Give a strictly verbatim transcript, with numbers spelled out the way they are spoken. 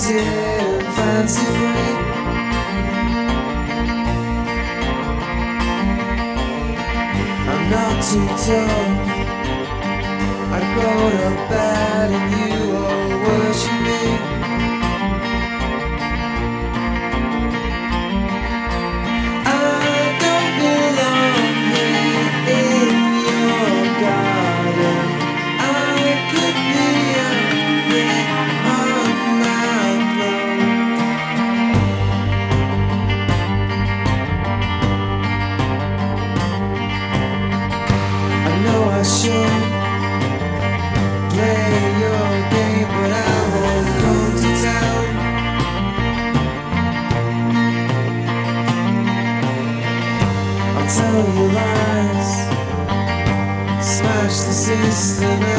talented and fancy free. I'm not too tough, I go to bed and you all worship me. I don't belong here in your garden. I could be out there on my throne. I know I should play your game, but I won't come to town. I'll tell you lies, smash the system.